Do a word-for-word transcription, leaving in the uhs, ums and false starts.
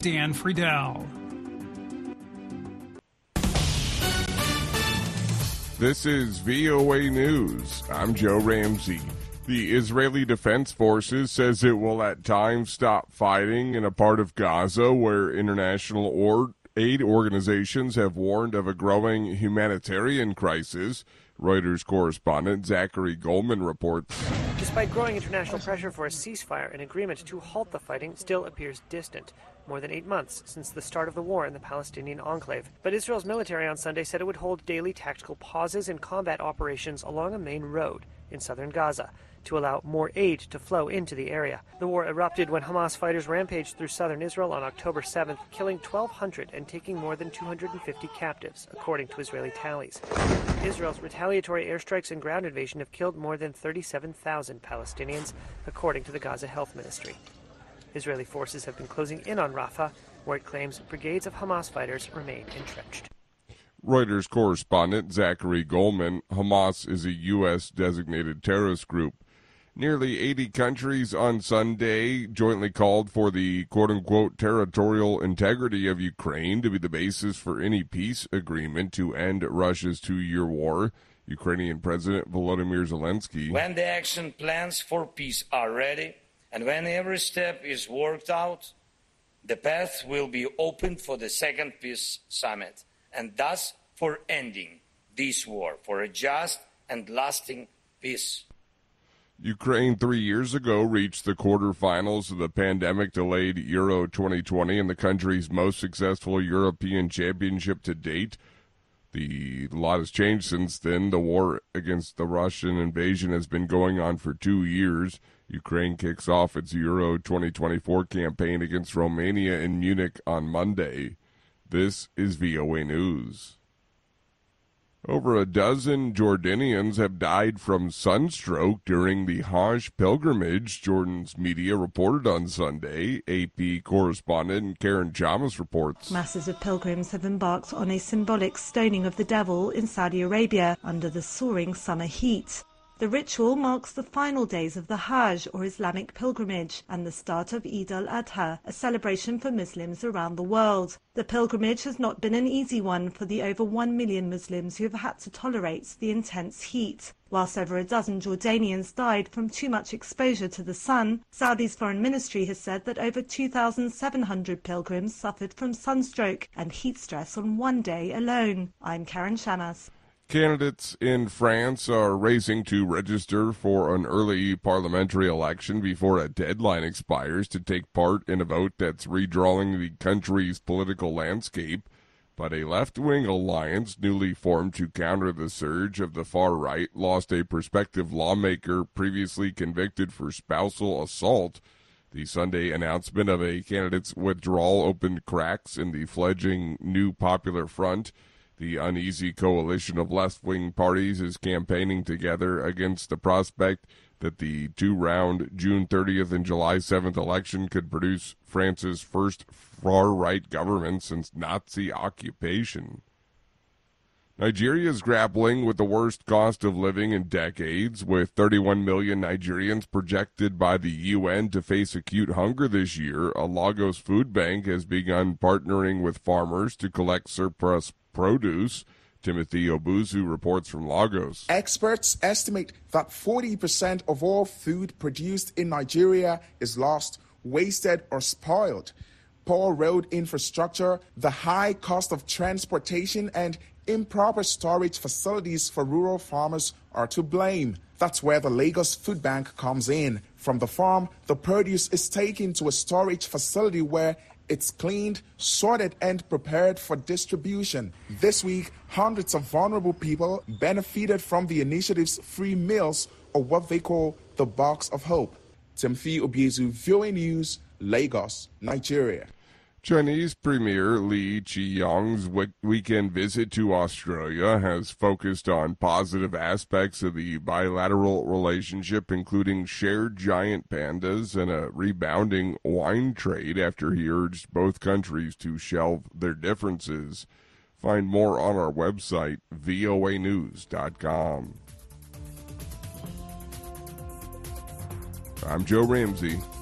Dan Friedel. This is V O A News. I'm Joe Ramsey. The Israeli Defense Forces says it will at times stop fighting in a part of Gaza where international or aid organizations have warned of a growing humanitarian crisis. Reuters correspondent Zachary Goldman reports. Despite growing international pressure for a ceasefire, an agreement to halt the fighting still appears distant. More than eight months since the start of the war in the Palestinian enclave. But Israel's military on Sunday said it would hold daily tactical pauses in combat operations along a main road in southern Gaza to allow more aid to flow into the area. The war erupted when Hamas fighters rampaged through southern Israel on October seventh, killing twelve hundred and taking more than two hundred fifty captives, according to Israeli tallies. Israel's retaliatory airstrikes and ground invasion have killed more than thirty-seven thousand Palestinians, according to the Gaza Health Ministry. Israeli forces have been closing in on Rafah, where it claims brigades of Hamas fighters remain entrenched. Reuters correspondent Zachary Goldman. Hamas is a U S designated terrorist group. Nearly eighty countries on Sunday jointly called for the quote-unquote territorial integrity of Ukraine to be the basis for any peace agreement to end Russia's two-year war. Ukrainian President Volodymyr Zelensky. When the action plans for peace are ready, and when every step is worked out, the path will be opened for the second peace summit, and thus for ending this war, for a just and lasting peace. Ukraine three years ago reached the quarterfinals of the pandemic-delayed Euro twenty twenty and the country's most successful European championship to date. The a lot has changed since then. The war against the Russian invasion has been going on for two years. Ukraine kicks off its Euro twenty twenty-four campaign against Romania in Munich on Monday. This is V O A News. Over a dozen Jordanians have died from sunstroke during the Hajj pilgrimage, Jordan's media reported on Sunday. A P correspondent Karen Chamas reports. Masses of pilgrims have embarked on a symbolic stoning of the devil in Saudi Arabia under the soaring summer heat. The ritual marks the final days of the Hajj, or Islamic pilgrimage, and the start of Eid al-Adha, a celebration for Muslims around the world. The pilgrimage has not been an easy one for the over one million Muslims who have had to tolerate the intense heat. Whilst over a dozen Jordanians died from too much exposure to the sun, Saudi's foreign ministry has said that over two thousand seven hundred pilgrims suffered from sunstroke and heat stress on one day alone. I'm Karen Chamas. Candidates in France are racing to register for an early parliamentary election before a deadline expires to take part in a vote that's redrawing the country's political landscape. But a left-wing alliance newly formed to counter the surge of the far right lost a prospective lawmaker previously convicted for spousal assault. The Sunday announcement of a candidate's withdrawal opened cracks in the fledgling New Popular Front. The uneasy coalition of left-wing parties is campaigning together against the prospect that the two-round June thirtieth and July seventh election could produce France's first far-right government since Nazi occupation. Nigeria is grappling with the worst cost of living in decades, with thirty-one million Nigerians projected by the U N to face acute hunger this year. A Lagos food bank has begun partnering with farmers to collect surplus produce. Timothy Obuzu reports from Lagos. Experts estimate that forty percent of all food produced in Nigeria is lost, wasted, or spoiled. Poor road infrastructure, the high cost of transportation, and improper storage facilities for rural farmers are to blame. That's where the Lagos Food Bank comes in. From the farm, the produce is taken to a storage facility where it's cleaned, sorted, and prepared for distribution. This week, hundreds of vulnerable people benefited from the initiative's free meals, or what they call the Box of Hope. Timothy Obiezu, V O A News, Lagos, Nigeria. Chinese Premier Li Qiang's weekend visit to Australia has focused on positive aspects of the bilateral relationship, including shared giant pandas and a rebounding wine trade after he urged both countries to shelve their differences. Find more on our website, V O A news dot com. I'm Joe Ramsey.